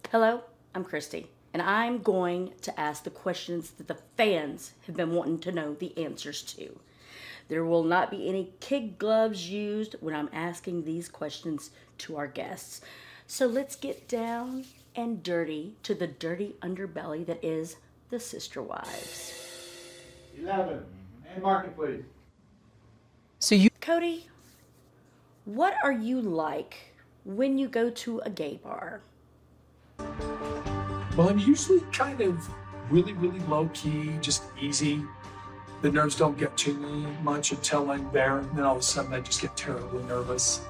Hello, I'm Christy, and I'm going to ask the questions that the fans have been wanting to know the answers to. There will not be any kid gloves used when I'm asking these questions to our guests. So let's get down and dirty to the dirty underbelly that is the Sister Wives. 11. And mark it, please. Cody, what are you like when you go to a gay bar? Well, I'm usually kind of really low key, just easy. The nerves don't get to me much until I'm there, and then all of a sudden I just get terribly nervous.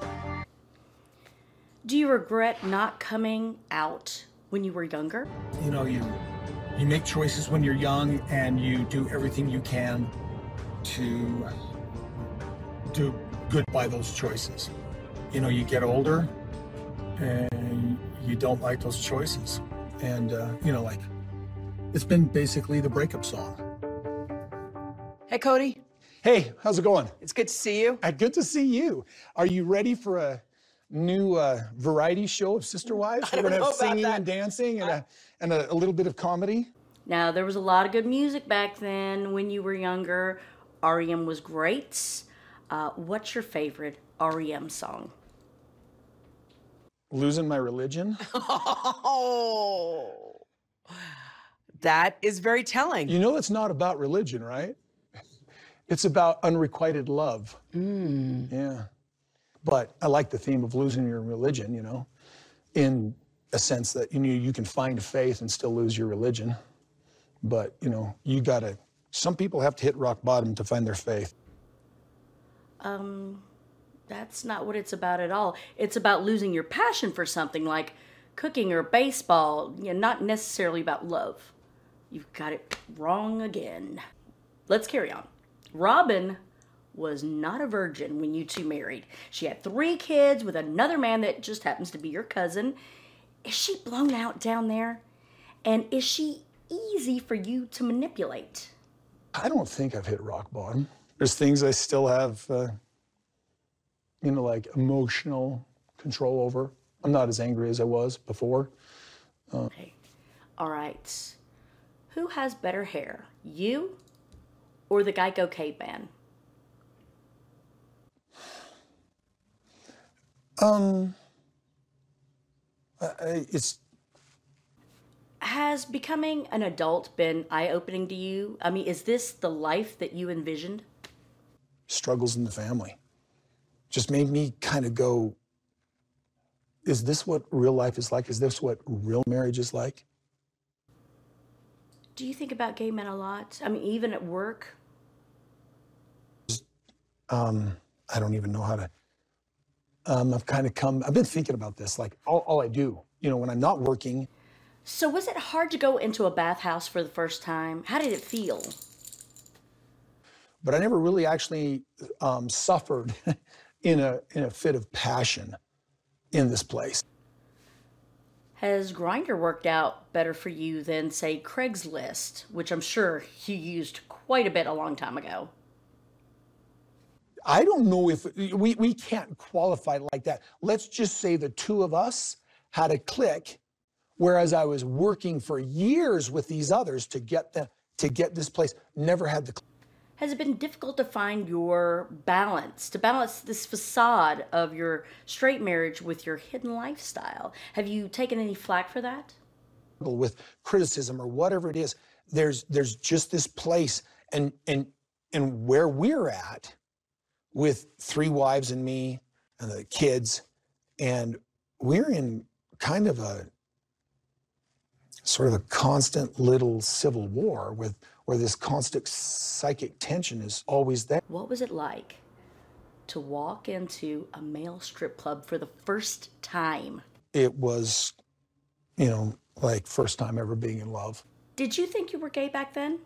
Do you regret not coming out when you were younger? You know, you make choices when you're young, and you do everything you can to do good by those choices. You know, you get older and you don't like those choices. And, like, it's been basically the breakup song. Hey, Cody. Hey, how's it going? It's good to see you. Good to see you. Are you ready for a new variety show of Sister Wives? I don't We're going to know have about singing that. and dancing and a little bit of comedy. Now, there was a lot of good music back then when you were younger. REM was great. What's your favorite REM song? Losing My Religion. Oh, that is very telling. You know it's not about religion, right? It's about unrequited love. Yeah. But I like the theme of losing your religion, in a sense that, you can find faith and still lose your religion. But, some people have to hit rock bottom to find their faith. That's not what it's about at all. It's about losing your passion for something like cooking or baseball, not necessarily about love. You've got it wrong again. Let's carry on. Robin was not a virgin when you two married. She had 3 kids with another man that just happens to be your cousin. Is she blown out down there? And is she easy for you to manipulate? I don't think I've hit rock bottom. There's things I still have, like emotional control over. I'm not as angry as I was before. Okay. All right. Who has better hair, you or the Geico Caveman? It's Has becoming an adult been eye-opening to you? I mean, is this the life that you envisioned? struggles in the family. Just made me kind of go, is this what real life is like? Is this what real marriage is like? Do you think about gay men a lot? I mean, even at work? I don't even know how to, I've been thinking about this, like all I do, when I'm not working. So was it hard to go into a bathhouse for the first time? How did it feel? But I never really actually suffered in a fit of passion in this place. Has Grindr worked out better for you than, say, Craigslist, which I'm sure you used quite a bit a long time ago? I don't know if we can't qualify like that. Let's just say the two of us had a click, whereas I was working for years with these others to get this place. Never had the click. Has it been difficult to find your balance, to balance this facade of your straight marriage with your hidden lifestyle? Have you taken any flack for that? With criticism or whatever it is, there's just this place, and where we're at with 3 wives and me and the kids, and we're in kind of a sort of a constant little civil war where this constant psychic tension is always there. What was it like to walk into a male strip club for the first time? It was, like first time ever being in love. Did you think you were gay back then?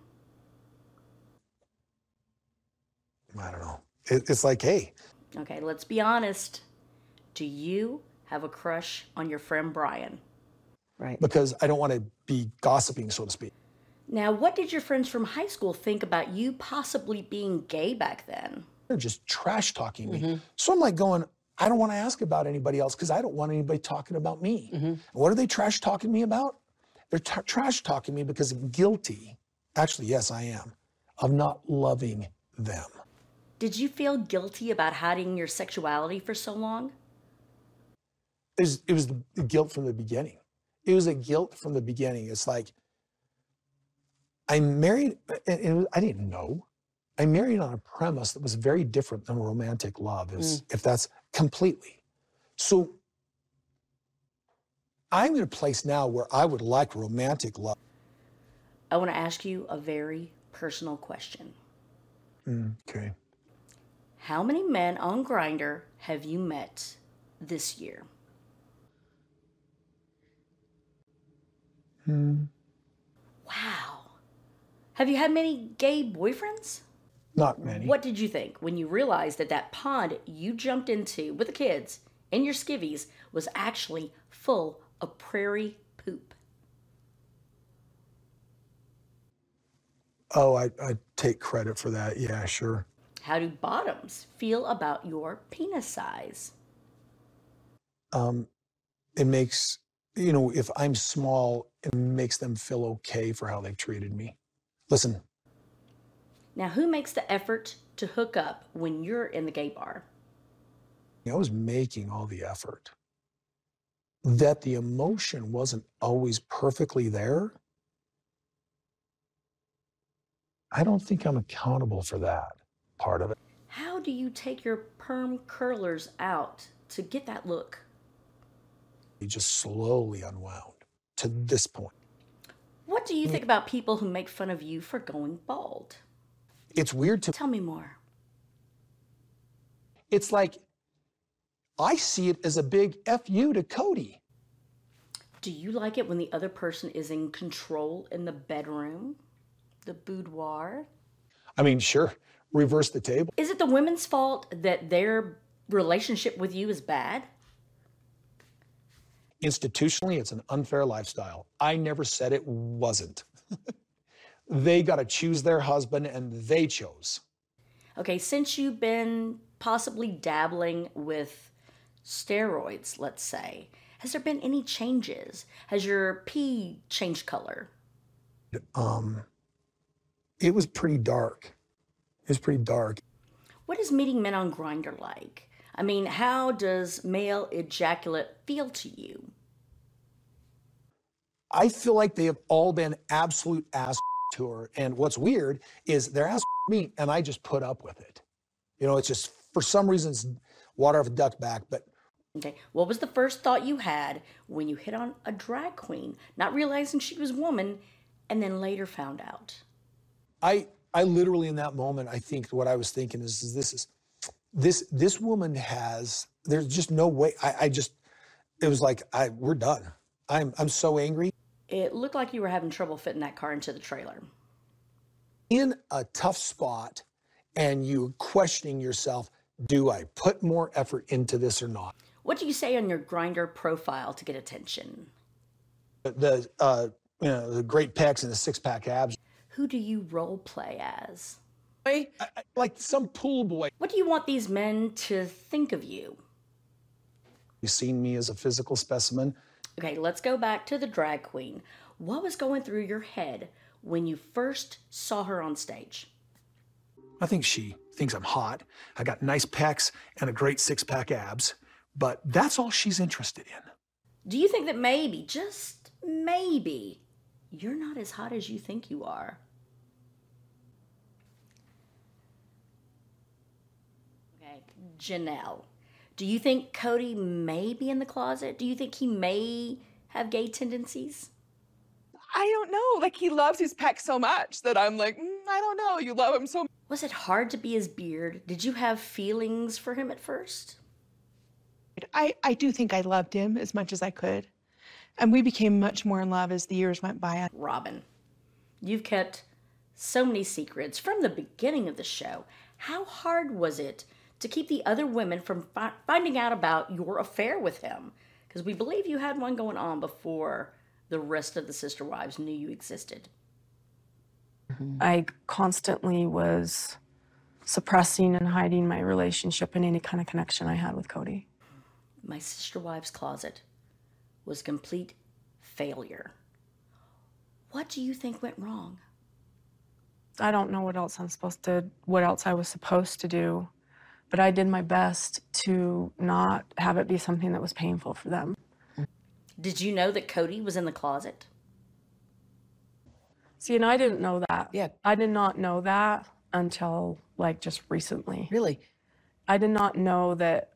I don't know. It's like, hey. Okay, let's be honest. Do you have a crush on your friend Brian? Right. Because I don't want to be gossiping, so to speak. Now, what did your friends from high school think about you possibly being gay back then? They're just trash talking me. So I'm like going, I don't want to ask about anybody else because I don't want anybody talking about me. What are they trash talking me about? They're trash talking me because I'm guilty. Actually, yes, I am, of not loving them. Did you feel guilty about hiding your sexuality for so long? It was the guilt from the beginning. It was a guilt from the beginning. It's like, I married, and I didn't know. I married on a premise that was very different than romantic love, if that's completely. So I'm in a place now where I would like romantic love. I want to ask you a very personal question. Okay. How many men on Grindr have you met this year? Wow. Have you had many gay boyfriends? Not many. What did you think when you realized that that pond you jumped into with the kids and your skivvies was actually full of prairie poop? Oh, I take credit for that. Yeah, sure. How do bottoms feel about your penis size? It makes, if I'm small, it makes them feel okay for how they've treated me. Listen. Now, who makes the effort to hook up when you're in the gay bar? I was making all the effort. That the emotion wasn't always perfectly there, I don't think I'm accountable for that part of it. How do you take your perm curlers out to get that look? He just slowly unwound to this point. What do you think about people who make fun of you for going bald? It's weird to... Tell me more. It's like, I see it as a big F you to Cody. Do you like it when the other person is in control in the bedroom? The boudoir? I mean, sure, reverse the table. Is it the women's fault that their relationship with you is bad? Institutionally, it's an unfair lifestyle. I never said it wasn't. They got to choose their husband, and they chose. Okay, since you've been possibly dabbling with steroids, let's say, has there been any changes? Has your pee changed color? It was pretty dark. It was pretty dark. What is meeting men on Grindr like? I mean, how does male ejaculate feel to you? I feel like they have all been absolute ass to her. And what's weird is they're ass me, and I just put up with it. It's just, for some reason, it's water off a duck's back. But okay, what was the first thought you had when you hit on a drag queen, not realizing she was a woman, and then later found out? I literally, in that moment, I think what I was thinking is this woman has, there's just no way. It was like, we're done. I'm so angry. It looked like you were having trouble fitting that car into the trailer. In a tough spot, and you questioning yourself, do I put more effort into this or not? What do you say on your Grindr profile to get attention? The great pecs and the six-pack abs. Who do you role play as? Like some pool boy. What do you want these men to think of you? You've seen me as a physical specimen. Okay, let's go back to the drag queen. What was going through your head when you first saw her on stage? I think she thinks I'm hot. I got nice pecs and a great six-pack abs, but that's all she's interested in. Do you think that maybe, just maybe, you're not as hot as you think you are? Okay, Janelle. Do you think Cody may be in the closet? Do you think he may have gay tendencies? I don't know. Like, he loves his pecs so much that I'm like, I don't know. You love him so much. Was it hard to be his beard? Did you have feelings for him at first? I do think I loved him as much as I could. And we became much more in love as the years went by. Robin, you've kept so many secrets from the beginning of the show. How hard was it to keep the other women from finding out about your affair with him? Because we believe you had one going on before the rest of the sister wives knew you existed. I constantly was suppressing and hiding my relationship and any kind of connection I had with Cody. My sister wives' closet was complete failure. What do you think went wrong? I don't know what else I was supposed to do, but I did my best to not have it be something that was painful for them. Did you know that Cody was in the closet? See, and I didn't know that. Yeah. I did not know that until like just recently. Really? I did not know that,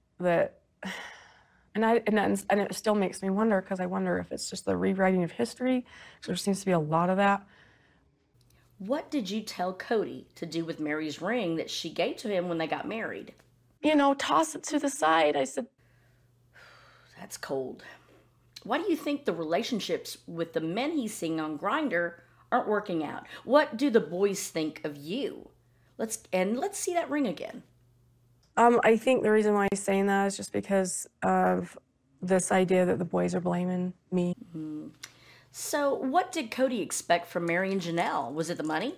and it still makes me wonder, because I wonder if it's just the rewriting of history, because there seems to be a lot of that. What did you tell Cody to do with Mary's ring that she gave to him when they got married? You know, toss it to the side. I said, That's cold. Why do you think the relationships with the men he's seeing on Grindr aren't working out? What do the boys think of you? Let's see that ring again. I think the reason why he's saying that is just because of this idea that the boys are blaming me. Mm-hmm. So what did Cody expect from Mary and Janelle? Was it the money?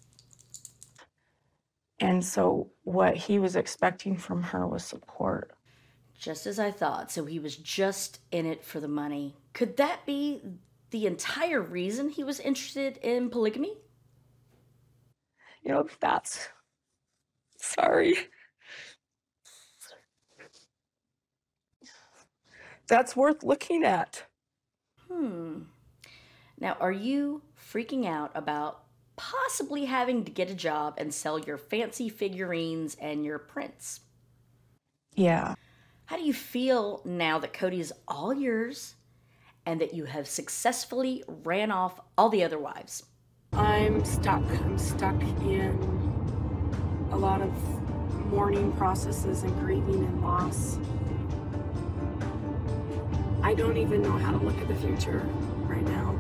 And so what he was expecting from her was support. Just as I thought. So he was just in it for the money. Could that be the entire reason he was interested in polygamy? You know, sorry. That's worth looking at. Now, are you freaking out about possibly having to get a job and sell your fancy figurines and your prints? Yeah. How do you feel now that Cody is all yours and that you have successfully ran off all the other wives? I'm stuck. I'm stuck in a lot of mourning processes and grieving and loss. I don't even know how to look at the future right now.